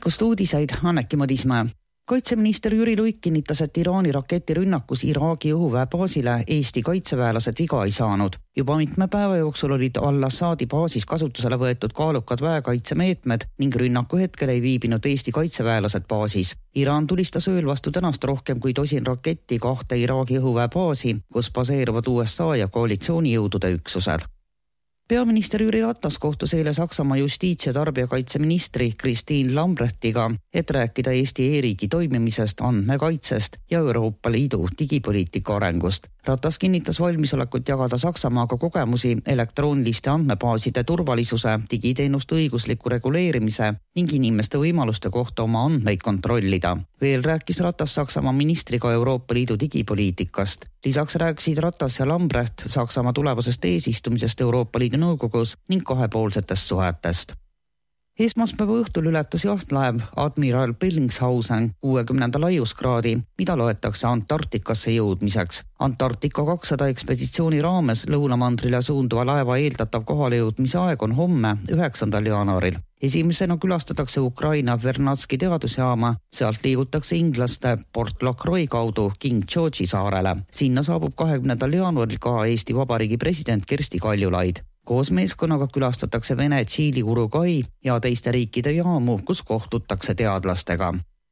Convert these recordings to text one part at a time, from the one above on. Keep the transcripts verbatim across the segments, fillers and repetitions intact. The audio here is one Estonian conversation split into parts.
Hommikust uudiseid Anneki Madismäe. Kaitseminister Jüri Luik kinnitas, et Iraani raketirünnakus Iraagi õhuväe baasile Eesti kaitseväelased viga ei saanud. Juba mitme päeva jooksul olid Al-Assadi baasis kasutusele võetud kaalukad väekaitsemeetmed ning rünnaku hetkel ei viibinud Eesti kaitseväelased baasis. Iraan tulistas ööl vastu tänast rohkem kui tosin raketti kahte Iraagi õhuväe baasi, kus baseeruvad U S A ja koalitsioonijõudude üksused. Peaminister Jüri Ratas kohtus eile Saksamaa justiits- ja tarbijakaitseministri Christine Lambrechtiga, et rääkida Eesti e-riigi toimimisest, andmekaitsest ja Euroopa Liidu digipoliitika arengust. Ratas kinnitas valmisolekut jagada Saksamaaga kogemusi elektrooniliste andmebaaside turvalisuse, digiteenuste õigusliku reguleerimise ning inimeste võimaluste kohta oma andmeid kontrollida. Veel rääkis Ratas Saksamaa ministriga Euroopa Liidu digipoliitikast. Lisaks rääkisid Ratas ja Lambrecht Saksamaa tulevasest eesistumisest Euroopa Liidu nõukogus ning kahepoolsetest suhetest. Esmaspäeva õhtul ületas jahtlaev Admiral Bellingshausen kuuekümnenda laiuskraadi, mida loetakse Antarktikasse jõudmiseks. Antarktika kakssada ekspeditsiooni raames lõunamandrile suunduva laeva eeldatav kohalejõudmise aeg on homme, üheksandal jaanuaril. Esimesena külastatakse Ukraina Vernatski teadusjaama, sealt liigutakse inglaste Port Lacroix kaudu King George'i saarele. Sinna saabub kahekümnendal jaanuaril ka Eesti Vabariigi president Kersti Kaljulaid. Koos meeskonnaga külastatakse Vene, Tšiili, Uruguay ja teiste riikide jaamu, kus kohtutakse teadlastega.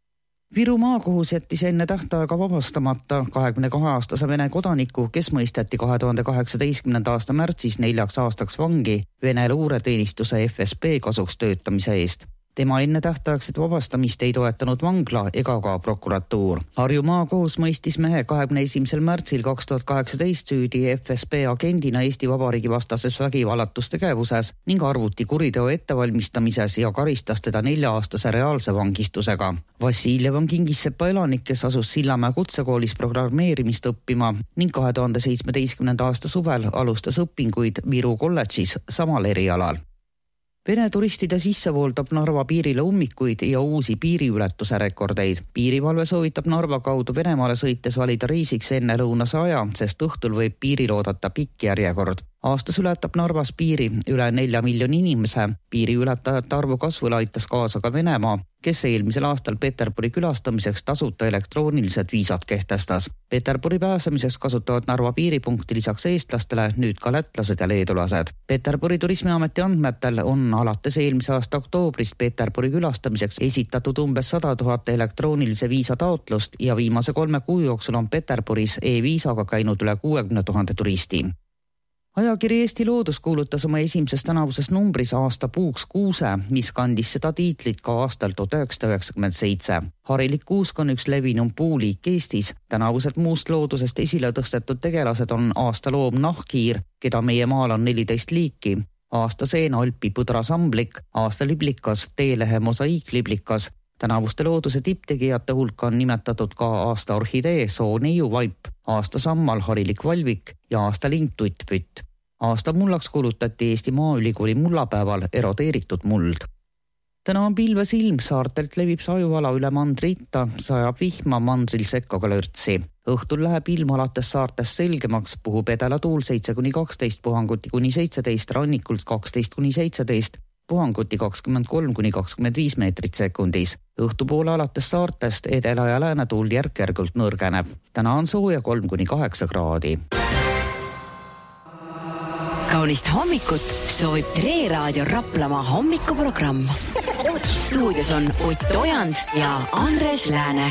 Viru maakohus jättis enne tähtaega vabastamata kahekümne kahe aastase Vene kodaniku, kes mõisteti kahe tuhande kaheksateistkümnenda aasta märtsis neljaks aastaks vangi Vene luureteenistuse F S B kasuks töötamise eest. Tema enne tähtaegset vabastamist ei toetanud vangla ega ka prokuratuur. Harju maakohus mõistis mehe kahekümne esimesel märtsil kaks tuhat kaheksateist süüdi F S B agendina Eesti Vabariigi vastases vägivallatustegevuses ning arvuti kuriteo ettevalmistamises ja karistas teda nelja aastase reaalse vangistusega. Vassiljev on Kingissepa elanik, kes asus Sillamäe kutsekoolis programmeerimist õppima ning kahe tuhande seitsmeteistkümnenda aasta suvel alustas õpinguid Viru kolledžis samal erialal. Vene turistide sisse vooldab Narva piirile ummikuid ja uusi piiriületuse rekordeid. Piirivalve soovitab Narva kaudu Venemaale sõites valida reisiks enne lõunase aja, sest õhtul võib piiril oodata pikk järjekord. Aastas ületab Narvas piiri üle nelja miljoni inimese. Piiri ületajate arvu kasvule aitas kaasa ka Venemaa, kes eelmisel aastal Peterburi külastamiseks tasuta elektroonilised viisad kehtestas. Peterburi pääsemiseks kasutavad Narva piiripunkti lisaks eestlastele nüüd ka lätlased ja leedulased. Peterburi turismiameti andmetel on alates eelmise aasta oktoobrist Peterburi külastamiseks esitatud umbes sada tuhat elektroonilise viisa taotlust ja viimase kolme kuu jooksul on Peterburis e-viisaga käinud üle kuuekümne tuhande turisti. Ajakiri Eesti Loodus kuulutas oma esimeses tänavuses numbris aasta puuks kuuse, mis kandis seda tiitlit ka aastal tuhat üheksasada üheksakümmend seitse. Harilik kuusk on üks levinum puuliik Eestis. Tänavused muust loodusest esile tõstetud tegelased on aasta loom nahkhiir, keda meie maal on neliteist liiki, aasta seen Alpi põdrasamblik, aasta liblikas, teelehe mosaiikliblikas. Tänavuste looduse tipptegijate hulka on nimetatud ka aasta orhidee soo neiuvaip, aasta sammal harilik valvik ja aasta lind tuttpütt. Aasta mullaks kuulutati Eesti Maaülikooli mullapäeval erodeeritud muld. Täna on pilves ilm, saartelt levib sajuala üle mandriitta, sajab vihma mandril sekka ka lörtsi. Õhtul läheb ilm alates saartest selgemaks, puhub edela tuul seitse kuni kaksteist, puhanguti kuni seitseteist, rannikult kaksteist kuni seitseteist, puhanguti kakskümmend kolm kuni kakskümmend viis meetrit sekundis. Õhtupoole alates saartest edela ja lääne tuul järk-järgult nõrgeneb. Täna on sooja kolm kuni kaheksa kraadi. Kaunist hommikut soovib Tre Raadio Raplamaa hommikuprogramm. Stuudios on Ott Ojand ja Andres Lääne.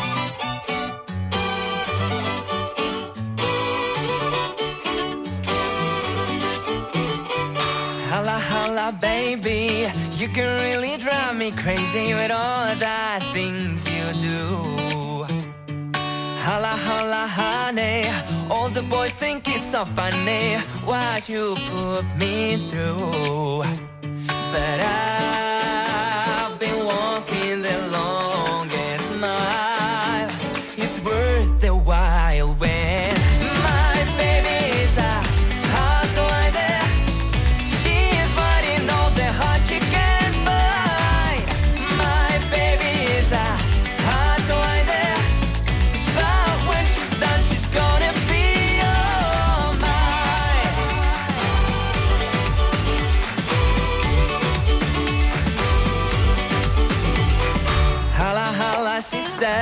Holla, holla, baby, you can really drive me crazy with all the things you do. Holla, holla, honey, all the boys think it's so funny what you put me through. But I've been walking the longest mile. It's worth the while when my baby is a hot rider. She is fighting all the hot she can find. My baby is a hot rider. But when she's done, she's gonna be all mine.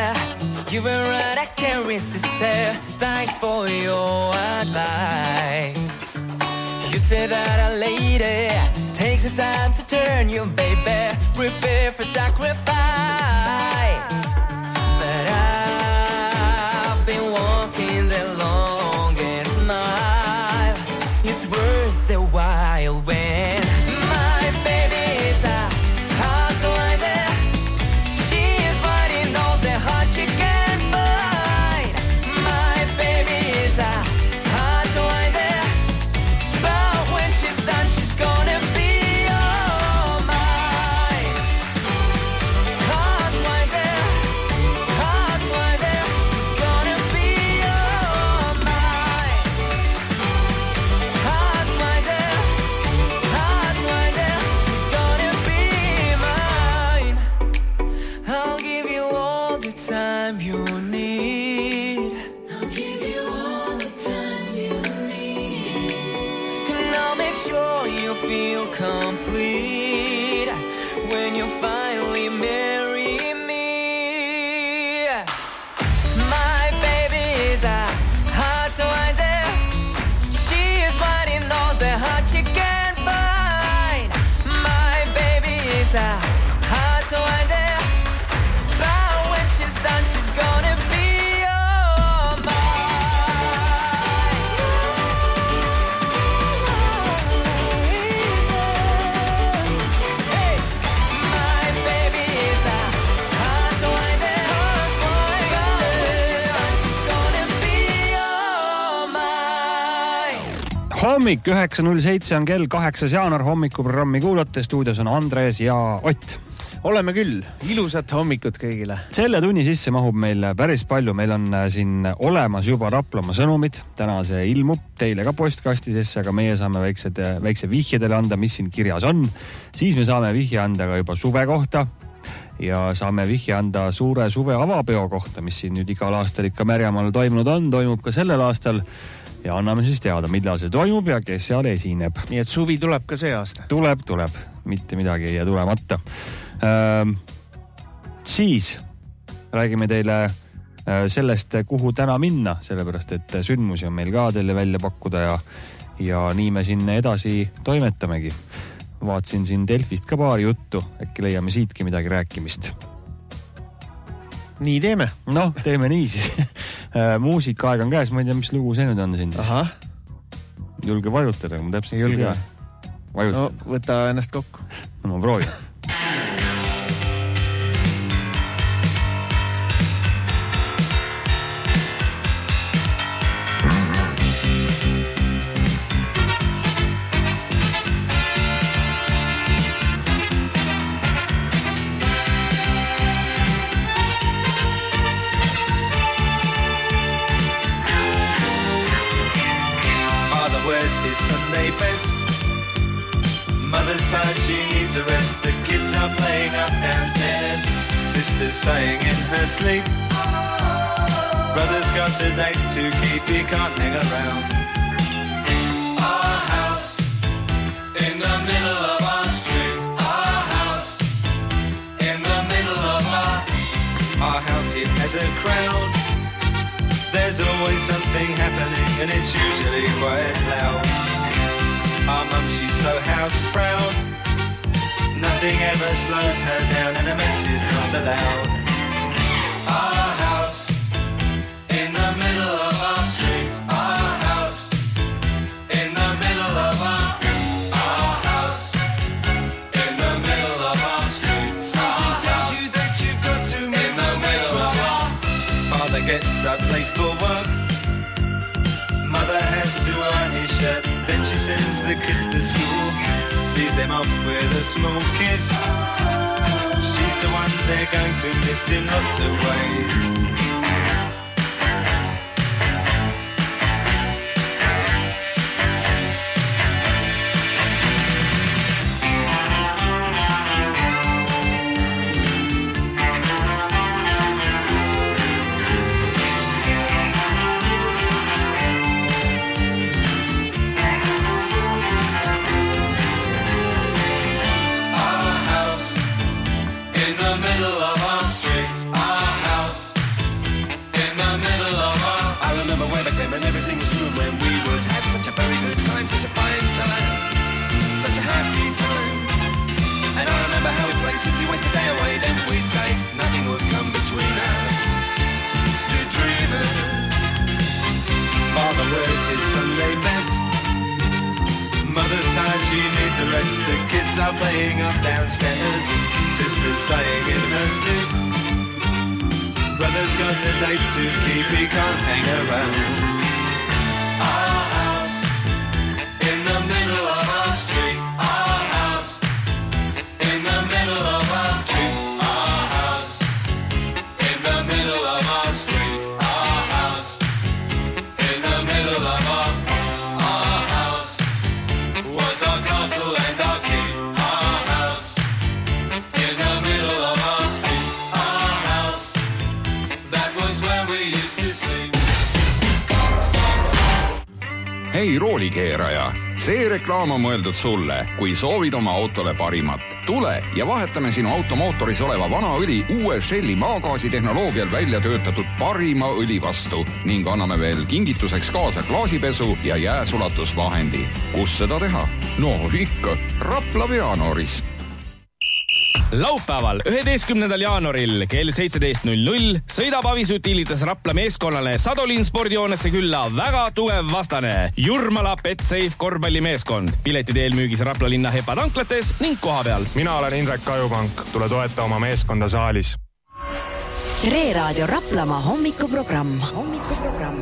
You were right, I can't resist there. Thanks for your advice. You said that a lady takes the time to turn you, baby. Prepare for sacrifice. But I've been walking the longest mile. It's worth the while when my baby is a hard to find there. She is fighting all the heart she can find. My baby is a hard to find there. But when she's done, she's gonna be all mine. Hard to find there. Hard to find there. She's gonna be all mine. Hard to find there. Hard to find there. She's gonna be mine. I'll give you all the time you need. I'll give you all the time you need. And I'll make sure you feel complete when you finally marry me. My baby is a hard to find there. She is fighting all the heart she can find. My baby is a hard to find there. But when she's done, she's gonna be all mine. Hey, my baby is a hard to find there. But when she's done, she's gonna be all mine. Hommik üheksa null seitse on kell kaheksas jaanuar, hommikuprogrammi kuulate, stuudios on Andres ja Ott. Oleme küll, ilusat hommikut kõigile. Selle tunni sisse mahub meil päris palju, meil on siin olemas juba Raplamaa sõnumid, täna see ilmub teile ka postkastisesse, aga meie saame väiksed, väikse vihje teile anda, mis siin kirjas on. Siis me saame vihje anda ka juba suve kohta ja saame vihje anda suure suve avapeo kohta, mis siin nüüd igal aastal ikka Märjamaal toimunud on, toimub ka sellel aastal ja anname siis teada, millal see toimub ja kes seal esineb. Nii et suvi tuleb ka see aasta. Tuleb, tuleb, mitte midagi ei jää tulemata. Ähm, siis räägime teile sellest, kuhu täna minna, sellepärast et sündmusi on meil ka teile välja pakkuda ja, ja nii me siin edasi toimetamegi. Vaatsin siin Delfist ka paari juttu, äkki leiame siitki midagi rääkimist. Nii teeme. Noh, teeme nii siis. Muusikaaeg on käes, ma ei tea, mis lugu see nüüd on siin. Aha. Julge vajutada, ma täpselt Julge. ei tea. Vajutada. No, võta ennast kokku. No ma proovin. His Sunday best. Mother's tired, she needs a rest. The kids are playing up downstairs. Sister's sighing in her sleep. Brother's got a date to keep, he can't hang around. Our house in the middle of our street. Our house in the middle of our Our house, it has a crowd. There's always something happening and it's usually quite loud. Our mum, she's so house proud. Nothing ever slows her down and a mess is not allowed. Our house in the middle of our street. Our house in the middle of our Our house in the middle of our street. Something tells you that you've got to move in the middle of our Father gets up late for work. Mother has to iron his shirt. Then she sends the kids to school, sees them off with a small kiss. She's the one they're going to miss in lots of ways. In the middle of our street, our house rest. The kids are playing up downstairs, sister's sighing in her sleep. Brother's got a date to keep, he can't hang around. Our house in the middle of our street. Our house in the middle of our street. Our house in the middle of our street. Our house in the middle of our Our house was our castle and our keep. Our house in the middle of our street. Our house, that was where we used to sleep. Hei roolikeeraja, see reklaam on mõeldud sulle, kui soovid oma autole parimat. Tule ja vahetame sinu automootoris oleva vana õli uue Shelli maagaasi tehnoloogial välja töötatud parima õli vastu ning anname veel kingituseks kaasa klaasipesu ja jääsulatusvahendi. Kus seda teha? No ikka, Rapla Veanooris. Laupäeval üheteistkümnendal jaanuaril kell seitseteist null null sõidab Avis Utilitas Rapla meeskonnale Sadolin spordijoonesse külla väga tugev vastane Jurmala Betsafe korvpallimeeskond. Piletid eelmüügis Rapla linna Hepa tanklates ning koha peal. Mina olen Indrek Kajupank, tule toeta oma meeskonda saalis. Tre Raadio Raplamaa hommikuprogramm. Hommikuprogramm.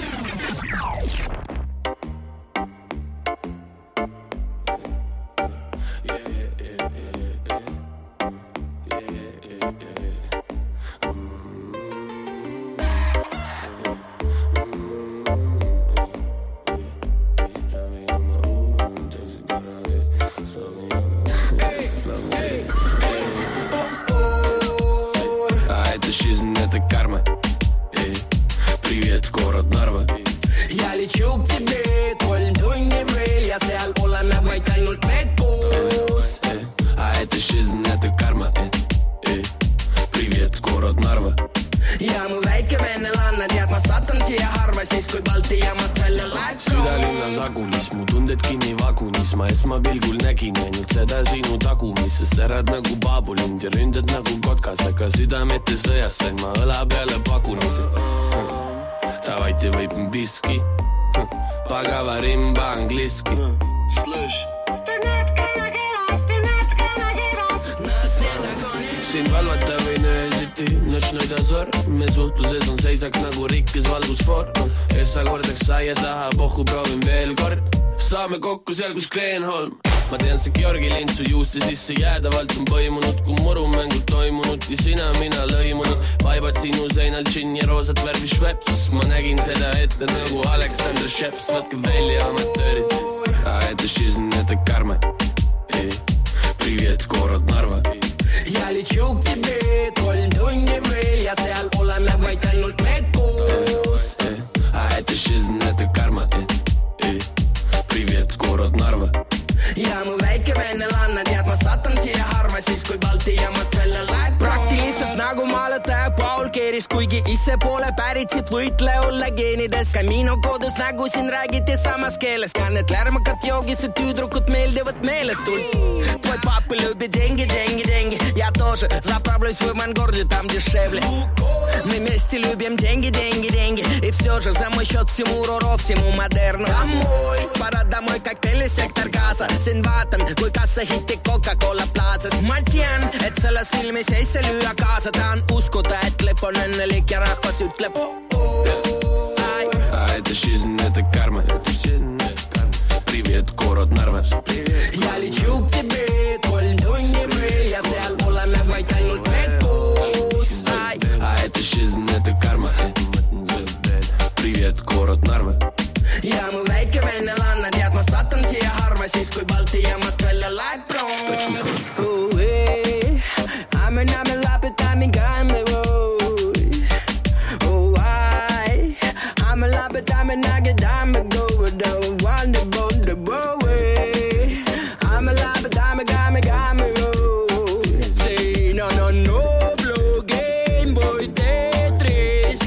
Kokku seal kus Kreenholm. Ma tean see Georgi lind su juuste sisse jäädavalt on põimunud, kui murumängud toimunud ja sina mina lõimunud. Vaibad sinu seinal džinn ja roosat värvi šveps. Ma nägin seda ette nagu Alexander Sheps. Võtke välja amatöörid. А это жизнь, это карма. Привет, город Нарва. Я лечу к тебе, kolm tunni veel ja seal oleme vaid ainult me koos. А это жизнь, это карма. Привет, город Narva. Ja mu väike vennelanna tead, ma satan siia harva siis, kui Balti jaamast välja läheb. Praktiliselt nagu maaletaja Paul Keeris, kuigi ise poole päritsid võitle olla geenides. Ka minu kodus nagu siin räägiti samas keeles. Ka need lärmakad joogised tüüdrukud meeldivad meeletult. Твой папа любит деньги, деньги, деньги. Я тоже заправлюсь в Ивангороде, там дешевле. Мы вместе любим деньги, деньги, деньги. И все же за мой счет всему РОРО, всему модерну. Домой, пора домой, коктейли, сектор газа. Siin vaatan, kui kassa hitti Coca-Cola plaasas. Ma tean, et selles filmis ei see lüüa kaasa. Tahan uskuda, et lõpp on õnnelik ja rahvas ütleb oh, oh. А это жизнь, это карма. Привет, город Narva. Я лечу к тебе, kolm tunni veel ja seal oleme vaid ainult me koos. А это жизнь, это карма. Привет, город Narva. Ja mu väike vennelanna tead, ma satan siia harva siis, kui Balti jaamast välja läheb proon. Oh, hey. I'm an, I'm a lapid, I'm in Gamme, oh, I I'm a lapid, I'm a nugget, I'm a go, don't want the boat, the boat, I'm a lapid, I'm a gamme, gamme, oh. Say, no, no, no, blow Game Boy Tetris.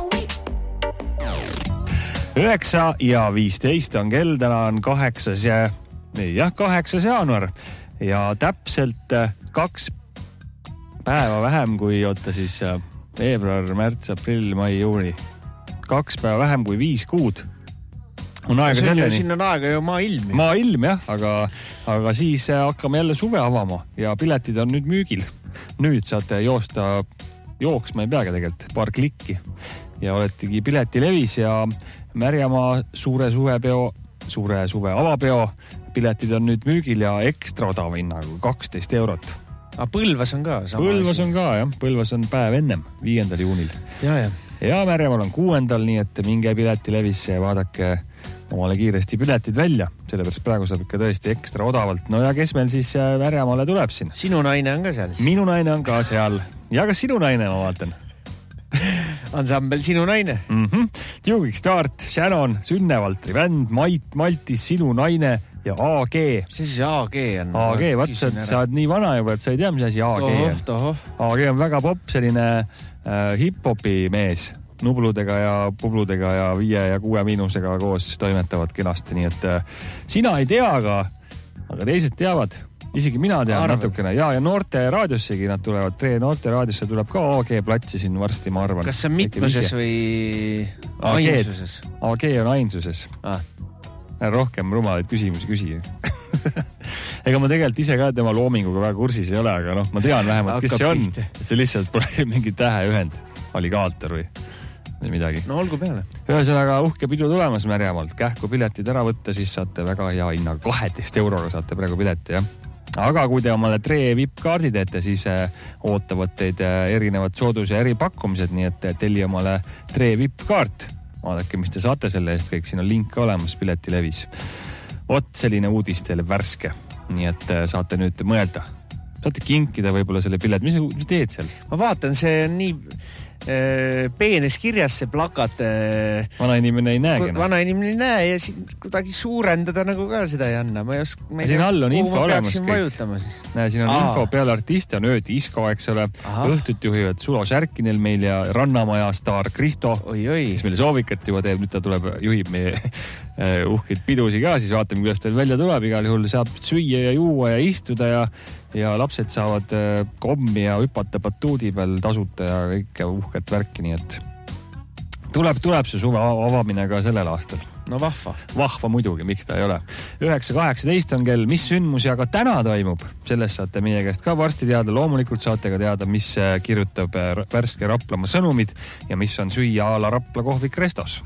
Üheksa ja viisteist on kell, täna on kaheksas ja jah, kaheksas jaanuar ja täpselt kaks päeva vähem kui oota siis veebruar, märts, aprill, mai, juuni. Kaks päeva vähem kui viis kuud on aega selleni. Siin on aega ju maailm. Maailm jah, aga, aga siis hakkame jälle suve avama ja piletid on nüüd müügil. Nüüd saate joosta, jooksma ei peagi tegelikult, paar klikki ja oletegi piletilevis ja Märjamaa suure suvepeo, suure suve avapeo piletid on nüüd müügil ja ekstra odava hinnaga kaksteist eurot. Aga Põlvas on ka sama Põlvas asi. on ka jah, Põlvas on päev ennem, viiendal juunil. Ja, ja. Ja Märjamaal on kuuendal, nii et minge piletilevisse ja vaadake omale kiiresti piletid välja, sellepärast praegu saab ikka tõesti ekstra odavalt. No ja kes meil siis Märjamaale tuleb siin? Sinu naine on ka seal. Minu naine on ka seal. Ja kas sinu naine, ma vaatan? Ansambel Sinu naine. Mm-hmm. Tjugik Start, Shannon, Sünne Valtri Vänd, Mait, Maltis, Sinu naine ja A G. See siis A G on. A G, vaat sa, sa oled nii vana juba, et sa ei tea, mis asi A G on. Toho, A G on väga pop, selline äh, hip-hopi mees. Nubludega ja publudega ja viie ja kuue miinusega koos toimetavad kenasti, nii et äh, sina ei tea, aga, aga teised teavad. Isegi mina tean Arved. natukene. Ja, ja noorte raadiossegi nad tulevad. Tree noorte raadiosse tuleb ka A G platsi siin varsti, ma arvan. Kas see on mitmuses või ainsuses? A G on ainsuses. Ah. Rohkem rumalaid küsimusi küsi. Ega ma tegelikult ise ka tema loominguga väga kursis ei ole, aga noh, ma tean vähemalt, kes see on. Et see lihtsalt pole mingi täheühend, alligaator või midagi. No olgu peale. Ühesõnaga uhke pidu tulemas Märjamaalt. Kähku piletid ära võtta, siis saate väga hea hinnaga. kaheteist euroga saate praegu pileti, jah. Aga kui te omale Tree V I P-kaardi teete, siis ootavad teid erinevad soodus- ja eripakkumised, nii et telli omale Tree V I P-kaart. Vaadake, mis te saate selle eest, kõik siin on link olemas piletilevis. Vot selline uudis teile värske, nii et saate nüüd mõelda. Saate kinkida võib-olla selle pilet, mis, mis teed seal? Ma vaatan, see on nii peenes kirjas see plakat. Vana inimene ei näegi. Vana inimene ei näe ja siin kuidagi suurendada nagu ka seda ei anna. Ma ei oska, ma ei siin tea, all on info olemas. Siis. Näe, siin on Aa. info peale artiste, on öödisko, eks ole. Aha. Õhtut juhivad Sulo Särkinel meil ja Rannamaja staar Kristo, oi, oi. kes meile soovikat juba teeb. Nüüd ta tuleb, juhib meie uhkeid pidusi ka, siis vaatame, kuidas teil välja tuleb. Igal juhul saab süüa ja juua ja istuda ja ja lapsed saavad kommi ja hüpata batuudi peal tasuta ja kõike uhket värki, nii et tuleb, tuleb see suve avamine ka sellel aastal. No vahva. Vahva muidugi, miks ta ei ole. üheksa kaheksateist on kell, mis sündmusi aga täna toimub. Sellest saate meie käest ka varsti teada. Loomulikult saate ka teada, mis kirjutab värske Raplamaa sõnumid ja mis on süüa a la Rapla kohvik Restos.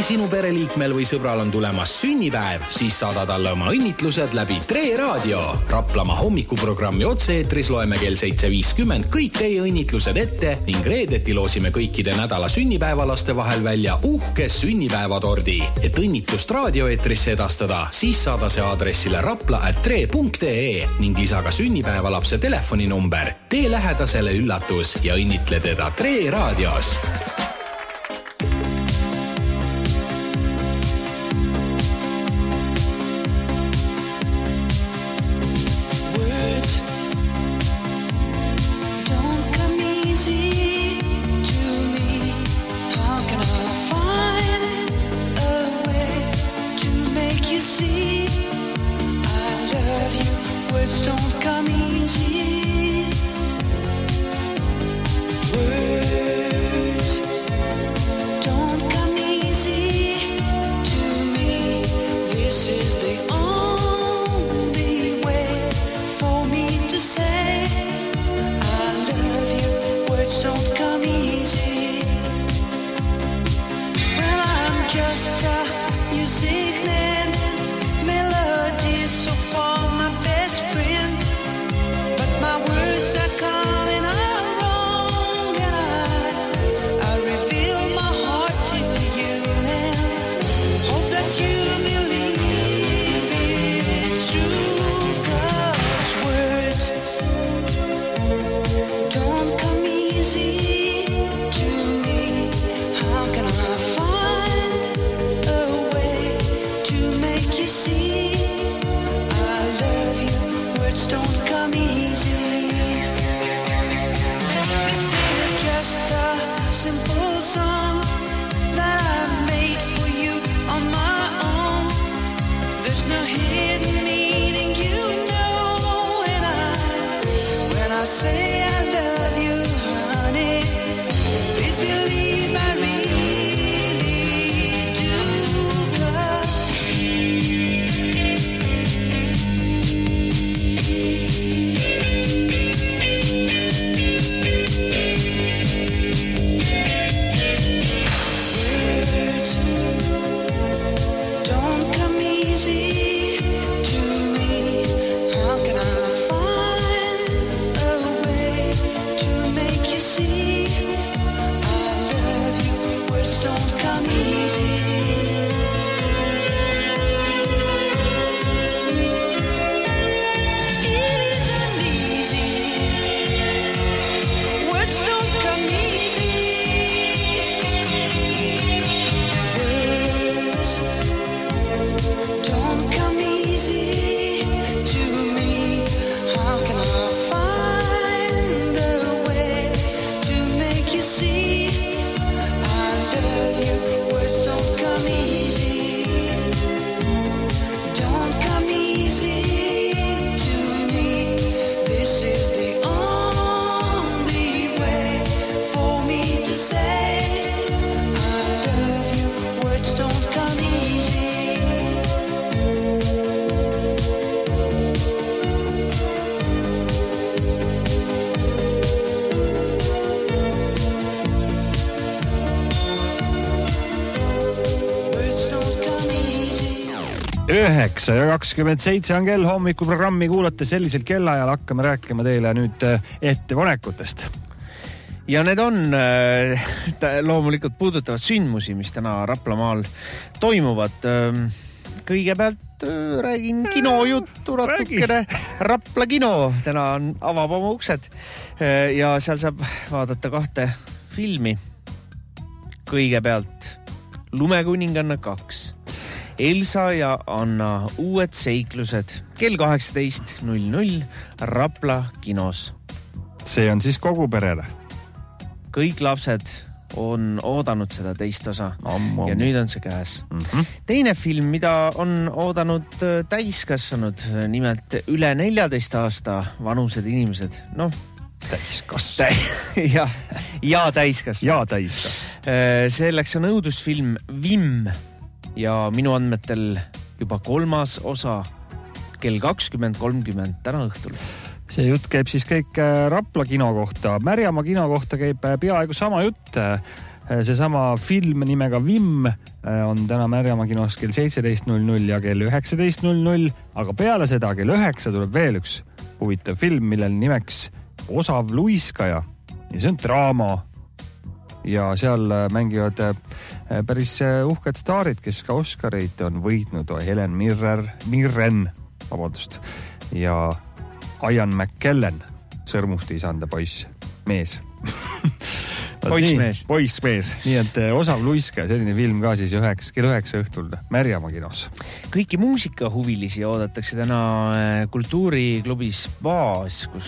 sinu pereliikmel või sõbral on tulemas sünnipäev, siis saada talle oma õnnitlused läbi Tre Raadio. Raplamaa hommikuprogrammi otse-eetris loeme kell seitse viiskümmend kõik teie õnnitlused ette ning reedeti loosime kõikide nädala sünnipäevalaste vahel välja uhke sünnipäevatordi. Et õnnitlust raadioeetrisse edastada, siis saada see aadressile rapla at tre punkt ee ning lisa ka sünnipäevalapse telefoninumber. Tee lähedasele üllatus ja õnnitle teda Tre Raadios. üheksa ja kakskümmend seitse on kell, hommikuprogrammi kuulate sellisel kellaajal, hakkame rääkima teile nüüd ettepanekutest. Ja need on äh, loomulikult puudutavad sündmusi, mis täna Raplamaal toimuvad. Kõigepealt äh, räägin kinojuttu natukene. Rapla kino täna on, avab oma uksed äh, ja seal saab vaadata kahte filmi. Kõigepealt Lumekuninganna kaks. Elsa ja Anna uued seiklused kell kaheksateist null null Rapla kinos. See on siis kogu perele. Kõik lapsed on oodanud seda teist osa Ammu. ja nüüd on see käes. Mm-hmm. Teine film, mida on oodanud täiskasvanud, nimelt üle neljateist aasta vanused inimesed. Noh, täiskasvanud. ja, ja täiskasvanud. Ja täiskasvanud. Selleks on õudusfilm Vimm. Ja minu andmetel juba kolmas osa kell kakskümmend kolmkümmend täna õhtul. See jutt käib siis kõik Rapla kino kohta. Märjamaa kino kohta käib peaaegu sama jutt. see sama film nimega Vimm on täna Märjamaa kinos kell seitseteist null null ja kell üheksateist null null, aga peale seda kell üheksa tuleb veel üks huvitav film, millel nimeks Osav luiskaja ja see on draama. Ja seal mängivad päris uhked staarid, kes ka Oscareid on võitnud. Helen Mirren, Mirren vabandust, ja Ian McKellen, sõrmusti isanda poiss, mees. Poissmees. Poissmees. Nii et Osav luiskaja, selline film ka siis üheks, kell üheksa õhtul Märjamaa kinos. Kõiki muusikahuvilisi oodatakse täna kultuuriklubis Baas, kus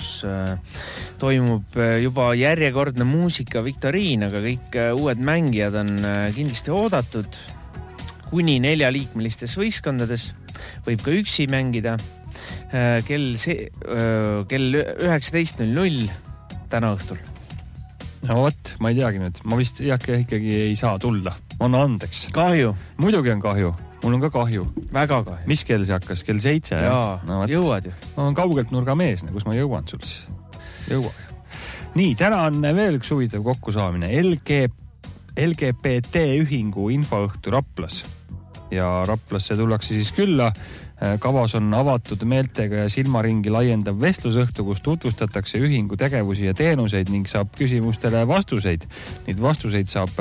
toimub juba järjekordne muusika viktoriin, aga kõik uued mängijad on kindlasti oodatud kuni neljaliikmelistes võistkondades. Võib ka üksi mängida kell, see, kell üheksateist null null täna õhtul. No vot, ma ei teagi nüüd. Ma vist ikkagi, ikkagi ei saa tulla. On andeks. Kahju. Muidugi on kahju. Mul on ka kahju. Väga kahju. Mis kell see hakkas? Kell seitse? Jaa, no, jõuad ju. Ma olen kaugelt nurga mees, kus ma jõuan sul siis. Jõua. Nii, täna on veel üks huvitav kokkusaamine. L G, L G B T ühingu infoõhtu Raplas. Ja Raplasse tullakse siis külla. Kavas on avatud meeltega ja silmaringi laiendav vestlusõhtu, kus tutvustatakse ühingu tegevusi ja teenuseid ning saab küsimustele vastuseid. Neid vastuseid saab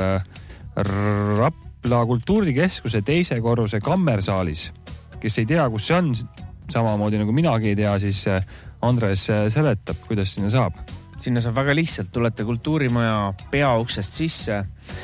Rapla kultuurikeskuse teise korruse kammersaalis. Kes ei tea, kus see on, samamoodi nagu minagi ei tea, siis Andres seletab, kuidas sinna saab. Sinna saab väga lihtsalt. Tulete kultuurimaja peauksest sisse,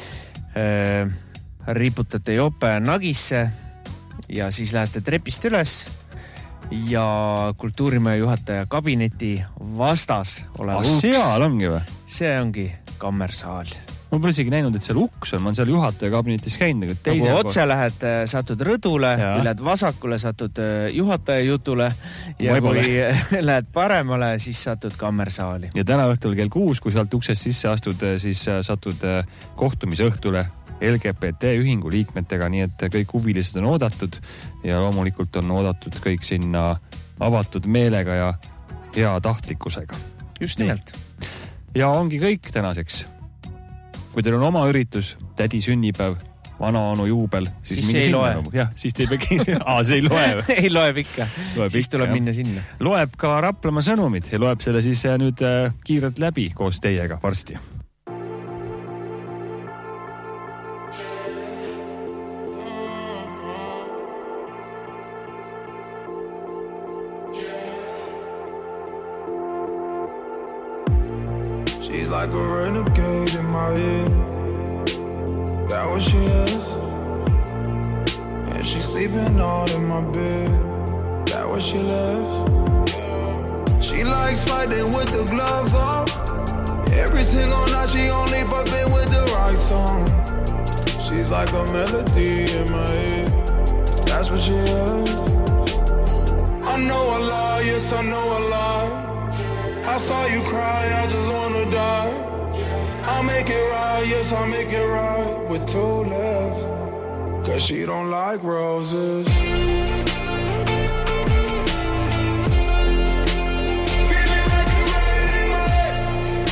äh, riputate jope nagisse ja siis lähete trepist üles ja kultuurimaja juhataja kabineti vastas olev uks. Seal ongi või? See ongi kammersaal. Ma pole isegi näinud, et seal uks on, ma olen seal juhataja kabinetis käinud. Kui otse lähed, satud rõdule, kui lähed vasakule, satud juhataja jutule ja Vaibole. Kui lähed paremale, siis satud kammersaali. Ja täna õhtul kell kuus, kui sealt uksest sisse astud, siis satud kohtumisõhtule L G B T ühingu liikmetega, nii et kõik huvilised on oodatud ja loomulikult on oodatud kõik sinna avatud meelega ja hea tahtlikkusega. Just nimelt. Ja ongi kõik tänaseks. Kui teil on oma üritus, tädi sünnipäev, vanaonu juubel, siis, siis ei loe. Jah, siis te ei pegi... Aa, see ei loe. ei loe pikka. Loeb siis ikka, tuleb jah. minna sinna. Loeb ka Raplamaa sõnumid ja loeb selle siis nüüd kiirelt läbi koos teiega varsti. She's like a renegade in my head. That what she is. And she's sleeping all in my bed. That what she lives. She likes fighting with the gloves off. Every single night she only fucking with the right song. She's like a melody in my head. That's what she is. I know a lie, yes I know a lie. I saw you cry, I just wanna die. I'll make it right, yes, I'll make it right with two lips. Cause she don't like roses. Feeling like I'm running in my head.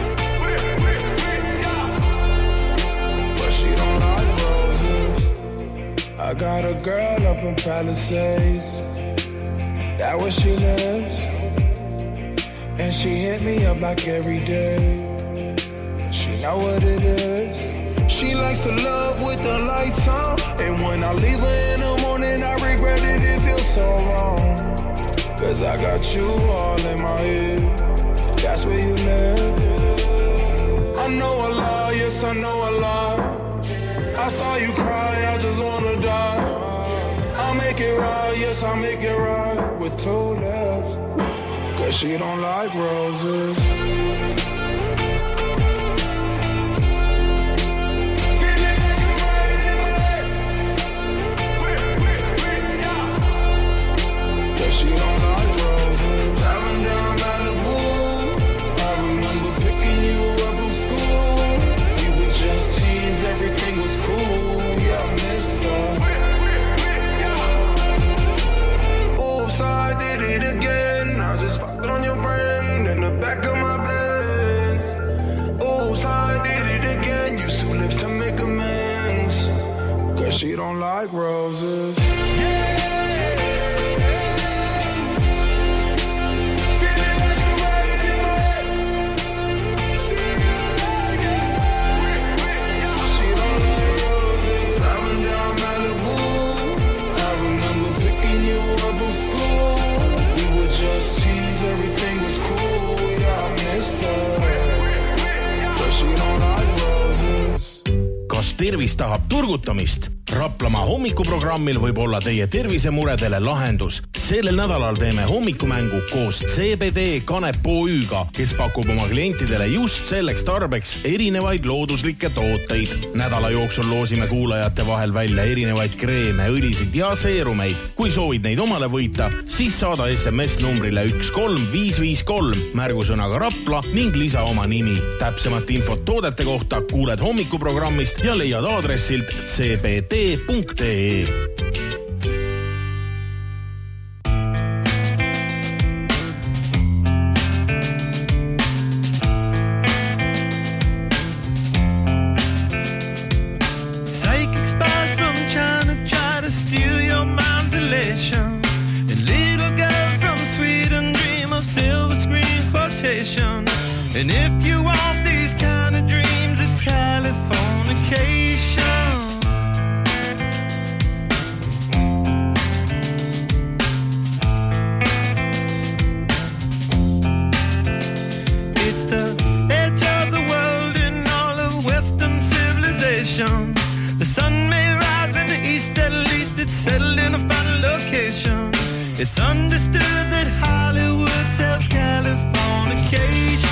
But she don't like roses. I got a girl up in Palisades. That where she lives. And she hit me up like every day. She know what it is. She likes to love with the lights on. And when I leave her in the morning, I regret it, it feels so wrong. Cause I got you all in my head. That's where you live. I know a lie, yes I know a lie. I saw you cry, I just wanna die. I'll make it right, yes I'll make it right with two lips. Cause she don't like roses. Feeling like I'm running in my head. Cause she don't like roses. Driving down Malibu, I remember picking you up from school. We were just teens, everything was cool. Yeah, I missed her. Oops, I did it again. I just fucked on your friend in the back of my bed. she don't like roses. Kas tervis tahab turgutamist? Raplamaa hommikuprogrammil võib olla teie tervisemuredele lahendus. Sellel nädalal teeme hommikumängu koos C B D Kanep O Üga, kes pakub oma klientidele just selleks tarbeks erinevaid looduslikke tooteid. Nädala jooksul loosime kuulajate vahel välja erinevaid kreeme, õlisid ja seerumeid. Kui soovid neid omale võita, siis saada S M S numbrile üks kolm viis viis kolm märgusõnaga Rapla ning lisa oma nimi. Täpsemat infot toodete kohta kuuled hommikuprogrammist ja leiad aadressilt c b d punkt e. And if you want these kind of dreams, it's Californication. It's the edge of the world in all of Western civilization. The sun may rise in the east, at least it's settled in a final location. It's understood that Hollywood sells Californication.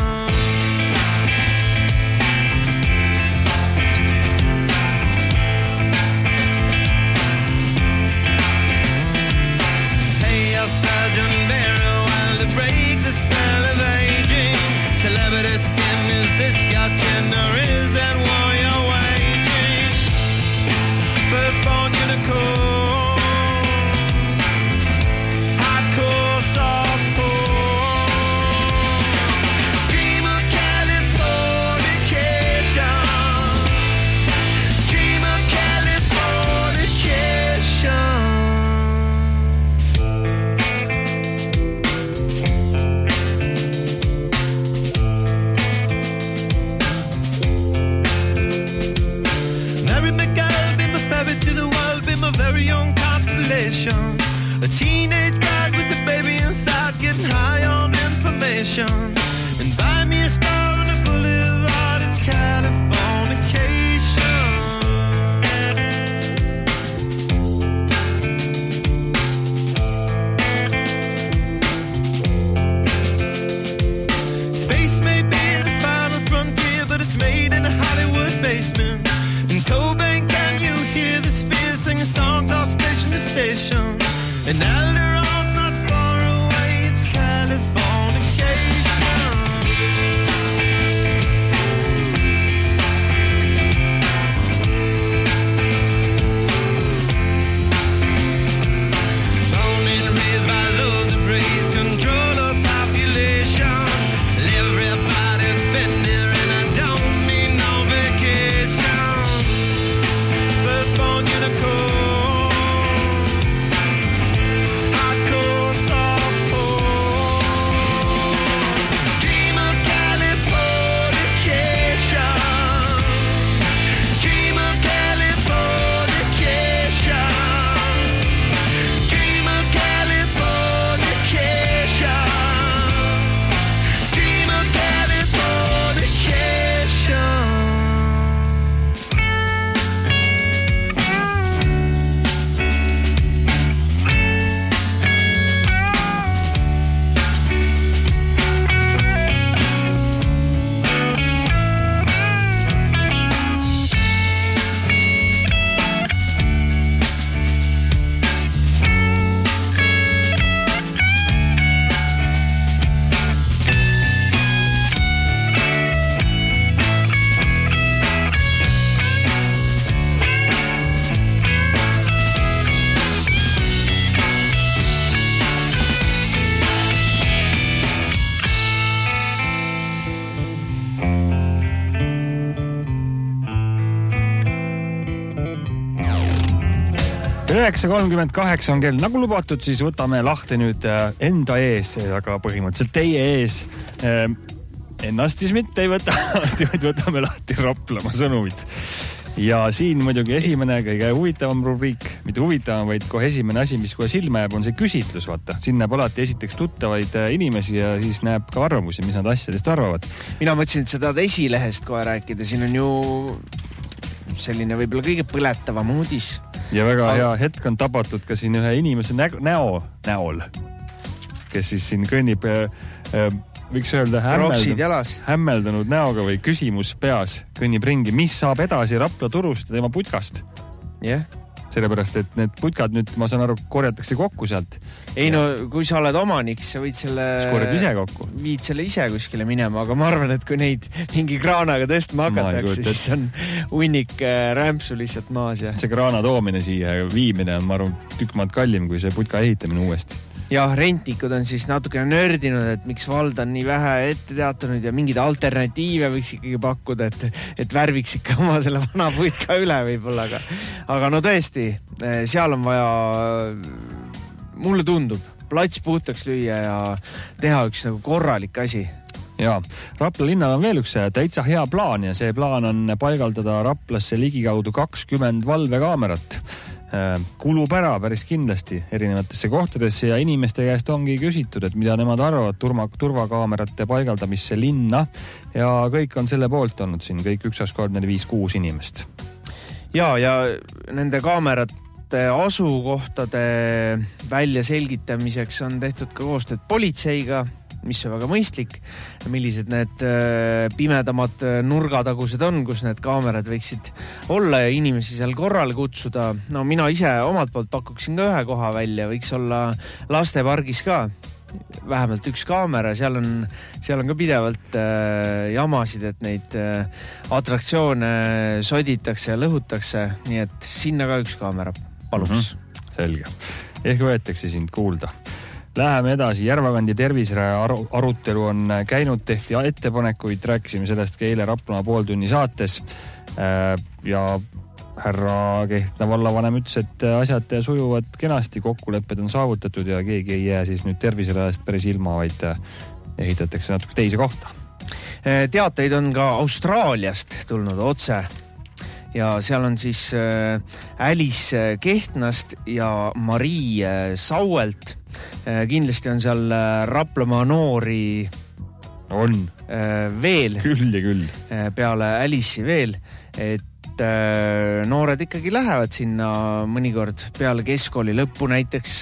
Sergeant Barrow, while to break the spell of aging. Celebrity skin, is this your chin or is that war you're waging? Firstborn unicorn, hardcore softcore. Dream of Californication. Dream of Californication. Very own constellation. A teenage bride with a baby inside, getting high on information. And buy me a star on a boulevard, it's Californication. Space may be the final frontier, but it's made in a Hollywood basement. In Cobain, can you hear the sphere singing songs off station to station? And Alderon's not far away, it's Californication. üheksa kolmkümmend kaheksa on kell, nagu lubatud, siis võtame lahti nüüd enda ees, aga põhimõtteliselt teie ees. Ennast siis mitte ei võta, vaid võtame lahti Raplamaa sõnumid. Ja siin muidugi esimene kõige huvitavam rubriik, mitte huvitavam, vaid kohe esimene asi, mis kohe silma jääb, on see küsitlus, vaata. Siin näeb alati esiteks tuttavaid inimesi ja siis näeb ka arvamusi, mis nad asjadest arvavad. Mina mõtlesin, et seda esilehest kohe rääkida. Siin on ju selline võib-olla kõige põletavam uudis. Ja väga Aga... hea hetk on tabatud ka siin ühe inimese näo, näo näol, kes siis siin kõnnib, võiks öelda hämmeldunud, hämmeldunud näoga või küsimus peas, kõnnib ringi, mis saab edasi Rapla turust ja tema putkast. Jah. Yeah. Sellepärast, et need putkad nüüd, ma saan aru, korjatakse kokku sealt. Ei no, kui sa oled omaniks, sa võid selle... Korjad ise kokku. Viid selle ise kuskile minema, aga ma arvan, et kui neid mingi kraanaga tõstma hakatakse, siis on hunnik rämpsu lihtsalt maas. Ja... See kraana toomine siia viimine on, ma arvan, tükk maad kallim kui see putka ehitamine uuesti. Ja rentnikud on siis natukene nördinud, et miks vald on nii vähe ette teatanud ja mingid alternatiive võiks ikkagi pakkuda, et, et värviks ikka oma selle vana putka üle võib-olla. Aga, aga no tõesti, seal on vaja, mulle tundub, plats puhtaks lüüa ja teha üks nagu korralik asi. Ja, Rapla linnal on veel üks täitsa hea plaan ja see plaan on paigaldada Raplasse ligikaudu kakskümmend valvekaamerat. Kulub ära päris kindlasti erinevatesse kohtadesse ja inimeste käest ongi küsitud, et mida nemad arvavad turma, turvakaamerate paigaldamisse linna ja kõik on selle poolt olnud siin, kõik üks kord neli viis kuus inimest. Ja, ja nende kaamerate asukohtade välja selgitamiseks on tehtud ka koostööd politseiga, mis on väga mõistlik, millised need pimedamad nurgatagused on, kus need kaamerad võiksid olla ja inimesi seal korral kutsuda. No mina ise omalt poolt pakuksin ka ühe koha välja, võiks olla lastepargis ka vähemalt üks kaamera, seal on, seal on ka pidevalt äh, jamasid, et neid äh, atraktsioone soditakse ja lõhutakse, nii et sinna ka üks kaamera paluks. Mm-hmm. Selge. Ehk võetakse sind kuulda. Läheme edasi, Järvakandi terviseraja arutelu on käinud, tehti ettepanekuid, rääkisime sellest ka eile Raplamaa pooltunni saates ja härra Kehtna vallavanem ütles, et asjad sujuvad kenasti, kokkulepped on saavutatud ja keegi ei jää siis nüüd terviserajast päris ilma, vaid ehitatakse natuke teise kohta. Teateid on ka Austraaliast tulnud otse ja seal on siis Alice Kehtnast ja Marii Sauelt. Kindlasti on seal Raplamaa noori on veel küll ja küll peale Alice'i veel, et noored ikkagi lähevad sinna mõnikord peale keskkooli lõppu näiteks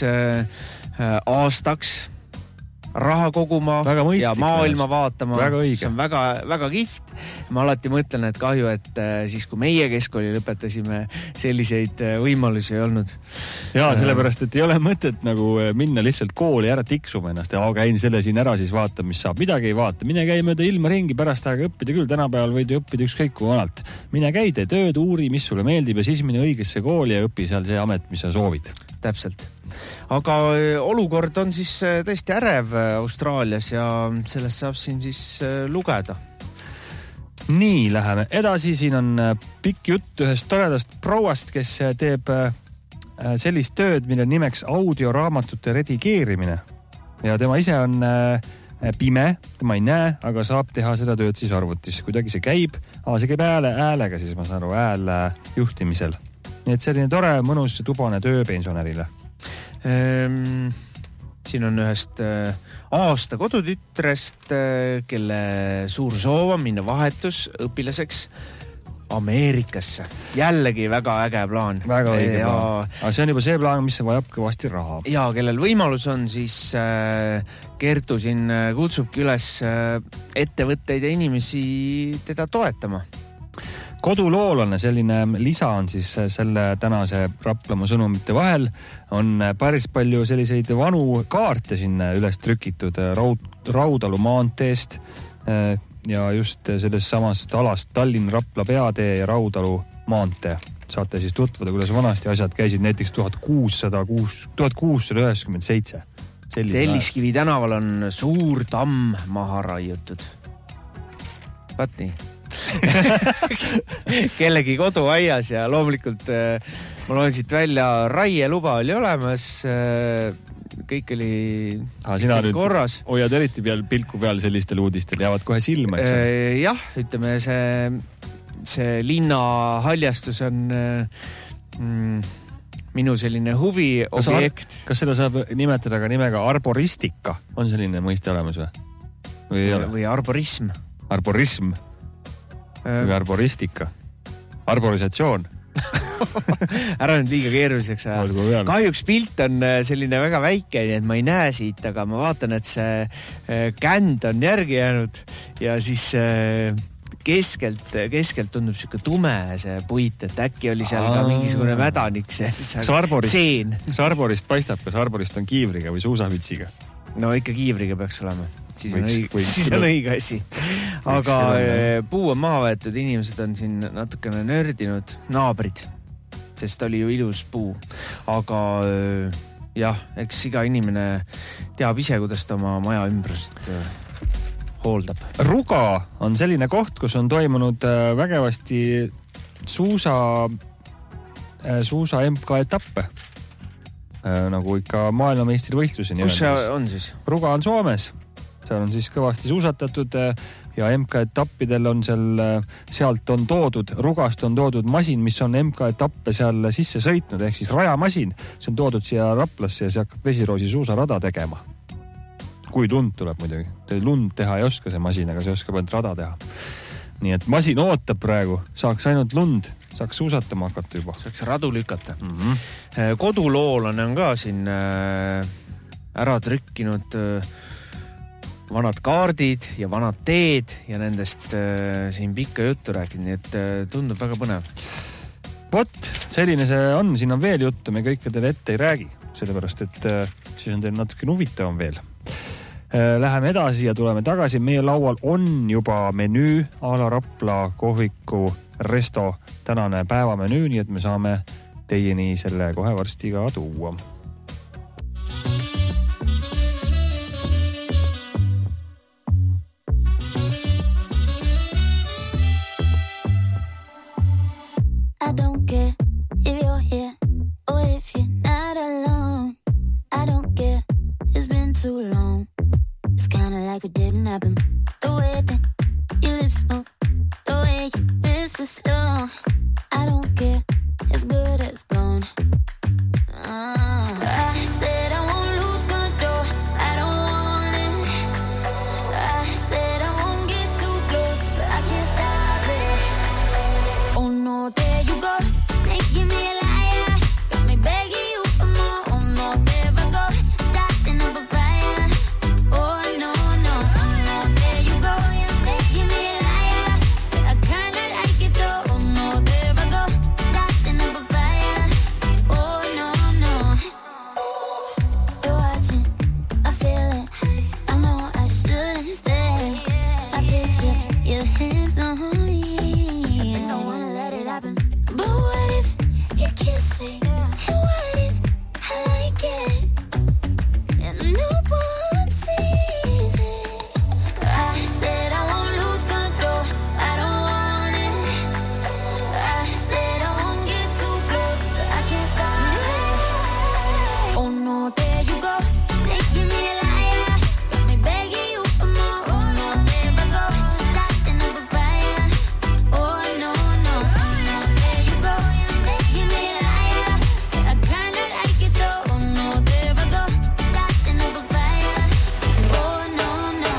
aastaks raha koguma ja maailma vaatama. See on väga, väga kiht. Ma alati mõtlen, et kahju, et siis kui meie keskkooli lõpetasime, selliseid võimalusi ei olnud. Jaa, sellepärast, et ei ole mõtet nagu minna lihtsalt kooli ära tiksuma ennast ja käin selle siin ära, siis vaata, mis saab. Midagi ei vaata. Mine käi mööda ilma ringi, pärast aega õppida küll. Tänapäeval võid ju õppida ükskõik kui vanalt. Mine käi, tee tööd, uuri, mis sulle meeldib ja siis mine õigesse kooli ja õpi seal see amet, mis sa soovid. Täpselt. Aga olukord on siis tõesti ärev Austraalias ja sellest saab siin siis lugeda. Nii, läheme edasi. Siin on pikk jutt ühest toredast prouast, kes teeb sellist tööd, mille nimeks audioraamatute redigeerimine. Ja tema ise on pime, tema ei näe, aga saab teha seda tööd siis arvutis. Kuidagi see käib, aa, see käib ääle, äälega, siis ma saan aru, ääle juhtimisel. Nii et selline tore, mõnus tubane töö pensionärile. Ehm, siin on ühest äh, aasta kodutütrest, äh, kelle suur soov on minna vahetus õpilaseks Ameerikasse. Jällegi väga äge plaan. Väga õige ja... plaan. Aga see on juba see plaan, mis vajab kõvasti raha. Ja kellel võimalus on, siis äh, Kertu siin kutsubki üles äh, ettevõtteid ja inimesi teda toetama. Koduloolane, selline lisa on siis selle tänase Raplamaa sõnumite vahel, on päris palju selliseid vanu kaarte sinna üles trükitud Raud, Raudalu maanteest ja just selles samast alast Tallinn-Rapla peatee ja Raudalu maantee. Saate siis tutvuda, kuidas vanasti asjad käisid näiteks tuhat kuussada üheksakümmend seitse. Telliskivi tänaval on suur tamm maha raiutud. Vaat nii. Kellegi koduaias ja loomulikult ma loen siit välja, raieluba oli olemas, kõik oli, ah, sina oli korras. Hoiad eriti peal, pilku peal sellistel uudistel, jäävad kohe silma, eks? Jah, ütleme, see, see linna haljastus on mm, minu selline huvi kas objekt. Ar kas seda saab nimetada ka nimega arboristika? On selline mõiste olemas või? Või, või, või arborism. Arborism? Või arboristika? Arborisatsioon? Ära nüüd liiga keeruliseks aja. Kahjuks pilt on selline väga väike, nii et ma ei näe siit, aga ma vaatan, et see känd on järgi jäänud ja siis keskelt, keskelt tundub siuke tume see puit, et äkki oli seal ka mingisugune mädanik see, kas arborist, seen. Kas arborist paistab, kas arborist on kiivriga või suusavitsiga? No ikka kiivriga peaks olema. Siis on, õig, võiks, siis on õige asi. Aga puu on maha võetud, inimesed on siin natukene nördinud, naabrid, sest oli ju ilus puu. Aga jah, eks iga inimene teab ise, kuidas ta oma maja ümbrust hooldab. Ruga on selline koht, kus on toimunud vägevasti suusa, suusa M K etappe. Nagu ikka maailmameistrivõistlusi. Kus see on siis? Ruga on Soomes. Seal on siis kõvasti suusatatud ja M K etappidel on seal, sealt on toodud, Rugast on toodud masin, mis on M K etappe seal sisse sõitnud, ehk siis rajamasin. See on toodud siia Raplasse ja see hakkab Vesiroosi suusarada tegema. Kui lund tuleb muidugi. Lund teha ei oska see masin, aga see oskab ainult rada teha. Nii et masin ootab praegu, saaks ainult lund, saaks suusatama hakata juba. Saaks radu lükata. Mm-hmm. Kodulool on ka siin ära trükkinud vanad kaardid ja vanad teed ja nendest äh, siin pikka juttu rääkinud, nii et äh, tundub väga põnev. Vot, selline see on, siin on veel juttu, me kõike teile ette ei räägi, sellepärast et äh, siis on teil natuke huvitavam veel. Äh, läheme edasi ja tuleme tagasi, meie laual on juba menüü, a la Rapla kohviku resto tänane päevamenüü, nii et me saame teieni selle kohe varsti ka tuua. I don't care if you're here or if you're not alone. I don't care, it's been too long. It's kinda like it didn't happen. The way that your lips move, the way you whisper slow. I don't care, it's good as gone. uh, I said I won't lose control, I don't want it. I said I won't get too close, but I can't stop it. Oh no, there you go, making me a liar. Got me begging you for more. Oh no, there I go, starting up a fire. Oh no, no, oh no, there you go, making me a liar. But I kinda like it though. Oh no, there I go, starting up a fire. Oh no, no. You're watching, I feel it. I know I shouldn't stay. I picture your hands on me. I don't wanna let it happen. But what if you kiss me? And what if I like it? And no one sees it. I said I won't lose control, I don't want it. I said I won't get too close, but I can't stop it. Oh no, there you go, making me a liar. Got me begging you for more. Oh no, there I go, starting up a fire. Oh no, no, oh no, there you go, making me a liar. But I kinda like it though. Oh no, there I go, starting up a fire. Oh no, no.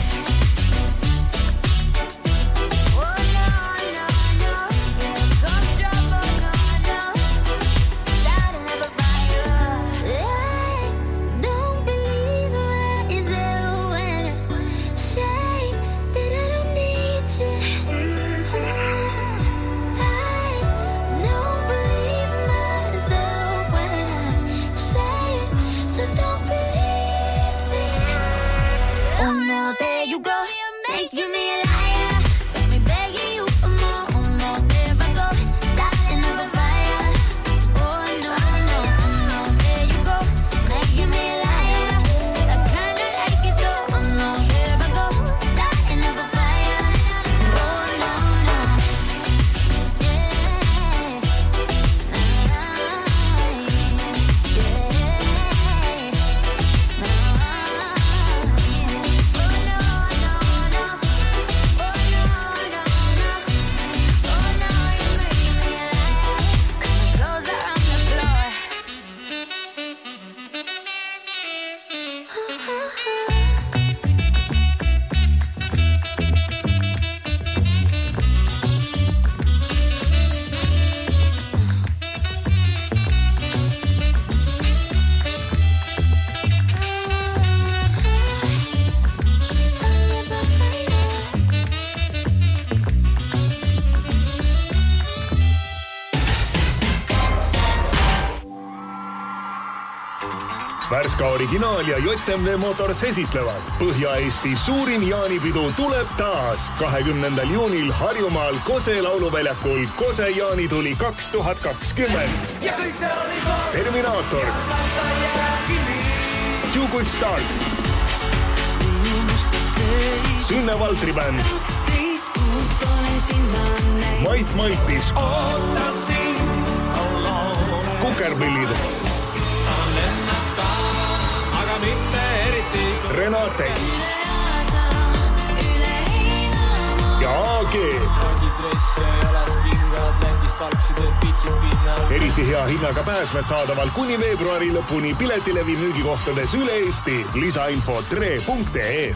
Oh no, no, no. Ghost drop, oh no, no. Starting up a fire. I don't believe myself when I say that I don't need you. I don't believe myself when I say it, so don't believe me. Oh no, there you go, making me a liar. Got me begging you for more. Oh no, there I go, starting up a fire. Oh no, no, oh no, there you go, making me a liar. I kinda like it though. Oh no, there I go, starting up a fire. Oh no, no, yeah. Eska Originaal ja J M V Motors esitlevad. Põhja-Eesti suurim jaanipidu tuleb taas. kahekümnendal juunil Harjumaal Kose lauluväljakul Kose jaanituli kaks tuhat kakskümmend. Terminaator. Too Quick Start. Sünne Valtri bänd. Mait Maitis. Kukerpillid. Renate. Ja A G. Eriti hea hinnaga pääsmed saadaval kuni veebruari lõpuni piletilevi müügikohtades üle Eesti. Lisainfo tre punkt ee.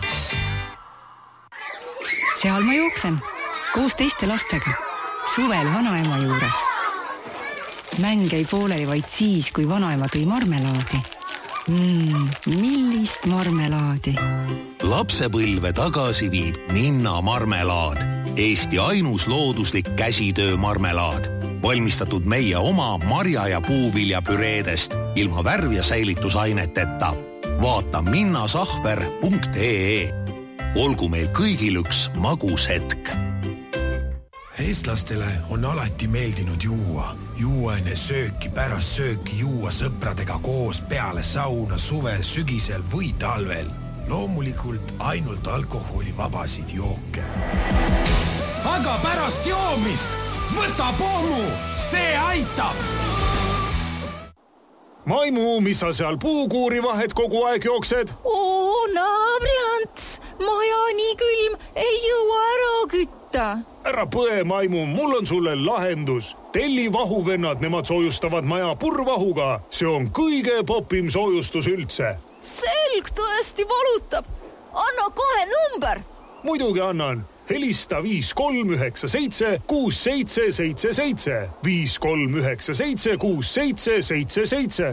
Seal ma jooksen. Koos teiste lastega. Suvel vanaema juures. Mäng ei pooleli vaid siis, kui vanaema tõi marmelaadi. Mm, millist marmelaadi? Lapsepõlve tagasi viib Ninna marmelaad. Eesti ainus looduslik käsitöö marmelaad. Valmistatud meie oma marja- ja puuvilja püreedest ilma värv- ja säilitusaineteta. Vaata minnasahver punkt ee. Olgu meil kõigil üks magus hetk. Eestlastele on alati meeldinud juua. Juua enne sööki, pärast sööki, juua sõpradega koos peale sauna suvel, sügisel või talvel. Loomulikult ainult alkoholivabasid jooke. Aga pärast joomist võta pommu, see aitab! Maimu, mis sa seal puukuuri vahet kogu aeg jooksed? Oo, naabriants, maja nii külm, ei jõua ära kütta. Ära põe, Maimu, mul on sulle lahendus. Telli vahuvennad, nemad soojustavad maja purvahuga. See on kõige popim soojustus üldse. Selg tõesti valutab. Anna kohe number. Muidugi annan. Helista viis kolm üheksa seitse kuus seitse seitse seitse. viis kolm üheksa seitse kuus seitse seitse seitse.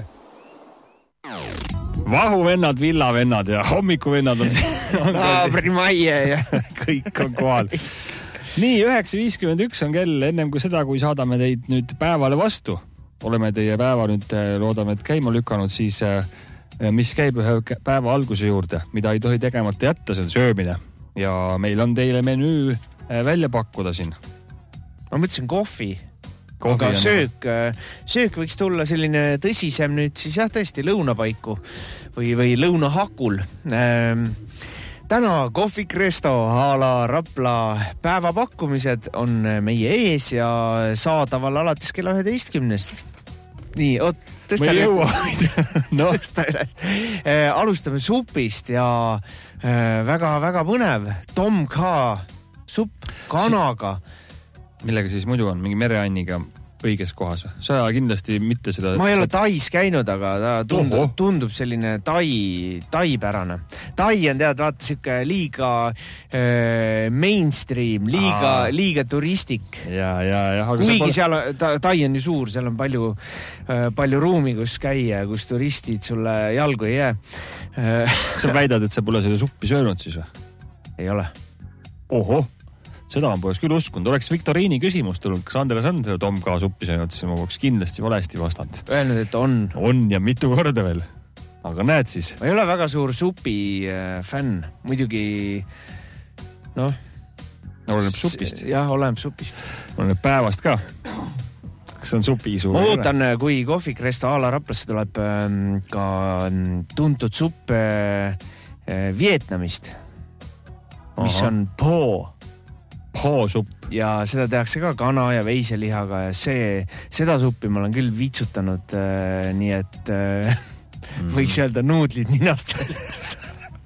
Vahuvennad, villavennad ja hommikuvennad on, on Naabrimaie ja kõik on kohal. Nii, üheksa viiskümmend üks on kell ennem kui seda, kui saadame teid nüüd päevale vastu. Oleme teie päeva nüüd, loodame, et käima lükanud, siis mis käib ühe päeva alguse juurde, mida ei tohi tegemata jätta, see on söömine. Ja meil on teile menüü välja pakkuda siin. Ma mõtlesin kohvi. Aga söök, söök võiks tulla selline tõsisem nüüd siis jah, tõesti lõunapaiku või, või lõunahakul. Ähm, täna Kohvik Resto a la Rapla päevapakkumised on meie ees ja saadaval alates kella üheteistkümnest. Nii, oot, tõsta me ei jõua. No. Tõsta üles. Äh, alustame supist ja äh, väga, väga põnev. Tom K. Supp kanaga. Millega siis muidu on? Mingi mereanniga õiges kohas? Sa kindlasti mitte seda... Ma ei ole Tais käinud, aga ta tundub, tundub selline tai, taipärane. Tai on tead, vaata siuke liiga äh, mainstream, liiga, liiga turistik. Ja, ja, ja. Kuigi pole... seal ta, Tai on ju suur, seal on palju, äh, palju ruumi, kus käia, kus turistid sulle jalgu ei jää. Sa väidad, et sa pole selle suppi söönud siis või? Ei ole. Oho! Seda on poleks küll uskunud. Oleks Viktoriini küsimus tulnud, kas Andres on selle Tom K. suppi söönud, siis ma poleks kindlasti valesti vastanud. Öelnud, et on. On ja mitu korda veel. Aga näed siis. Ma ei ole väga suur supi äh, fänn. Muidugi, noh. Oleneb supist. Jah, oleneb supist. Oleneb päevast ka. Kas on supi suur? Ma ootan, kui Kohvik Resto a la Raplasse tuleb äh, ka tuntud supp äh, Vietnamist, mis Aha. on po. Po-supp. Ja seda tehakse ka kana ja veiselihaga ja see, seda suppi ma olen küll vitsutanud äh, nii, et äh, mm. võiks öelda nuudlid ninast väljas.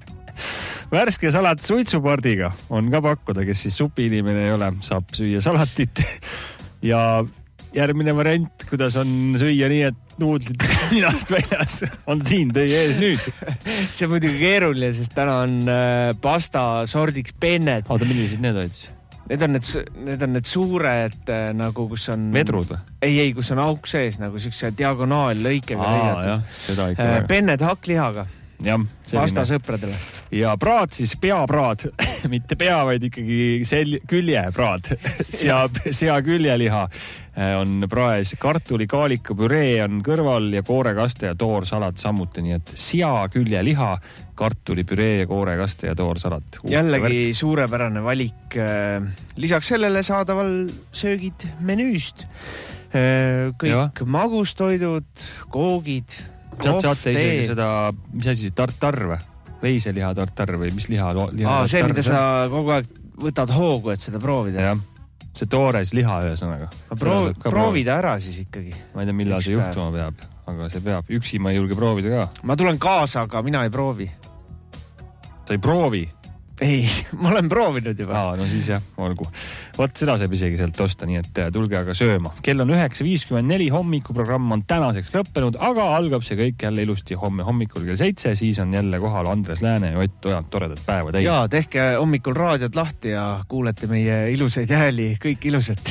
Värske salat suitsupardiga on ka pakkuda, kes siis supi inimene ei ole, saab süüa salatit. Ja järgmine variant, kuidas on süüa nii, et nuudlid ninast väljas, on siin teie ees nüüd. See on muidugi keeruline, sest täna on äh, pasta sordiks pennet. Oota, millised need olid siis? Need on need, need on need suured nagu, kus on... Vedrud või? Ei, ei, kus on auk sees, nagu siukse diagonaal lõike või lõigatud. Seda ikka. Penned hakklihaga. jah, pasta sõpradele. Ja praad siis, peapraad, mitte pea, vaid ikkagi sel- küljepraad. Sea, sea küljeliha on praes, kartuli kaalika püree on kõrval ja koorekaste ja toorsalat samuti, nii et sea küljeliha, kartuli püree ja koorekaste ja toorsalat. Jällegi suurepärane valik. Lisaks sellele saadaval söögid menüüst. Kõik ja. Magustoidud, koogid, sealt saate isegi seda, mis asi, tartar või? Veiseliha tartar või mis liha? liha Aa, see, mida sa kogu aeg võtad hoogu, et seda proovida. Jah, see toores liha ühesõnaga. Proov, proovida ära siis ikkagi. Ma ei tea, millal see juhtuma peab, aga see peab. Üksi ma ei julge proovida ka. Ma tulen kaasa, aga mina ei proovi. Sa ei proovi? Ei, ma olen proovinud juba. Aa, no siis jah, olgu. Võt seda saab isegi sealt osta, nii et tulge aga sööma. Kell on üheksa viiskümmend neli, hommikuprogramm on tänaseks lõppenud, aga algab see kõik jälle ilusti homme hommikul kell seitse, siis on jälle kohal Andres Lääne ja Ott Ojand, toredat päeva teile. Jaa, tehke hommikul raadiot lahti ja kuulete meie ilusaid hääli, kõik ilusat.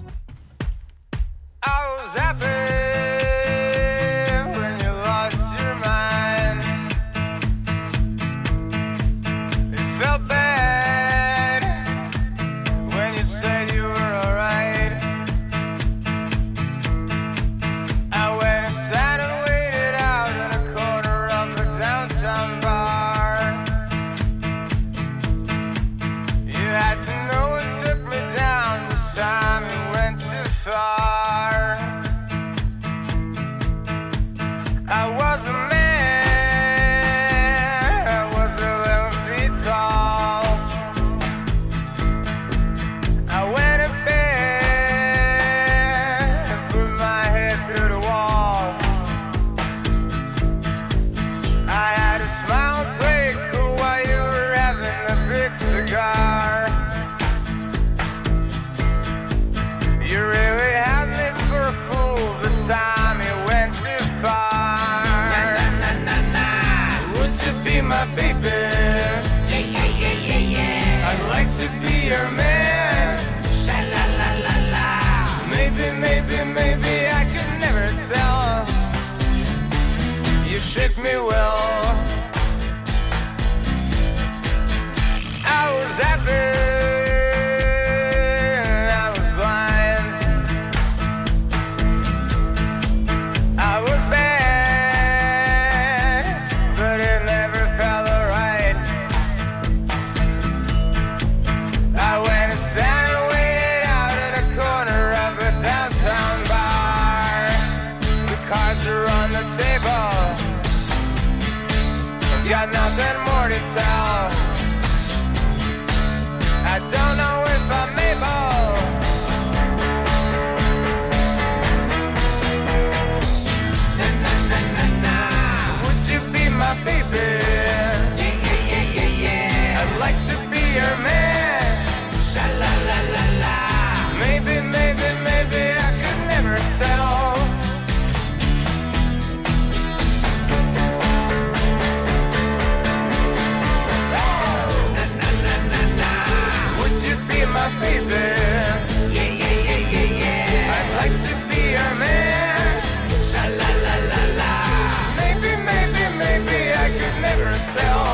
I was happy when you lost your mind. It felt bad when you said you were alright. I went and sat and waited out in a corner of a downtown bar. You had to know it took me down this time you went too far. I was a man, I was eleven feet tall. I went to bed and put my head through the wall. I had a smile play cool while you were having a big cigar. You really had me for a fool this time you went too far. Would you be my baby? Yeah, yeah, yeah, yeah, yeah. I'd like to be your man. Sha-la-la-la-la. Maybe, maybe, maybe I could never tell. You shook me well. I was happy. I was blind. I was bad, but it never felt alright. I went and sat and waited out in a corner of a downtown bar. The cards are on the table. I've got nothing more to tell. I don't know if I'm able. Na, na, na, na, na. Would you be my baby? Yeah, yeah, yeah, yeah, yeah. I'd like to be your man. Sha-la-la-la-la. Maybe, maybe, maybe I could never tell. My baby, yeah, yeah, yeah, yeah, yeah. I'd like to be your man. Sha-la-la-la-la. Maybe, maybe, maybe I could never tell.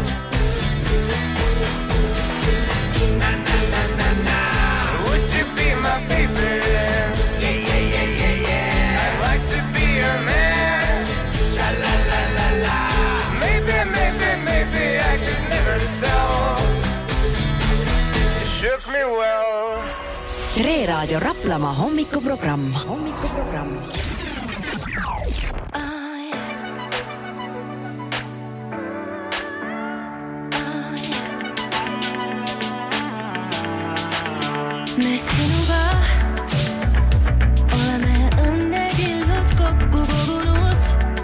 Na-na-na-na-na. Would you be my baby? Yeah, yeah, yeah, yeah, yeah. I'd like to be your man. Sha-la-la-la-la. Maybe, maybe, maybe I could never tell. Shook me well. Tre Raadio Raplamaa hommikuprogramm. Hommikuprogramm. Me sinuga oleme õnnekillud kokku kogunud.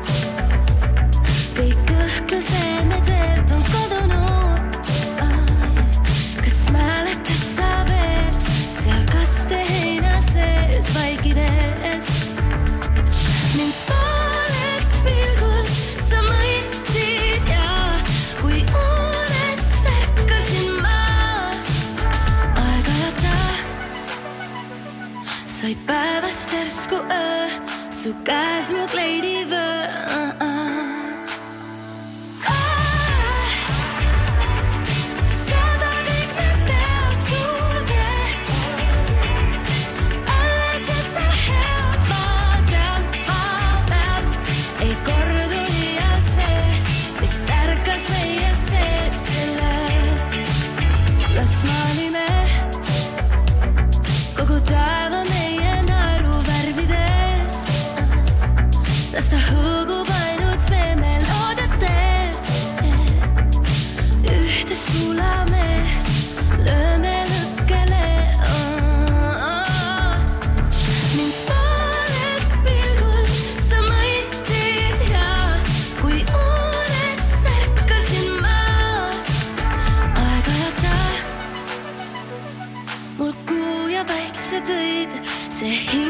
Kõik õhkused me teelt on kadunud. Kas mäletad sa veel seal kaste heina sees vaikides? Mind poolelt pilgult sa mõistsid ja kui unest ärkasin ma aeg-ajata sai päevast järsku öö, su käes mu kleidivöö. see hing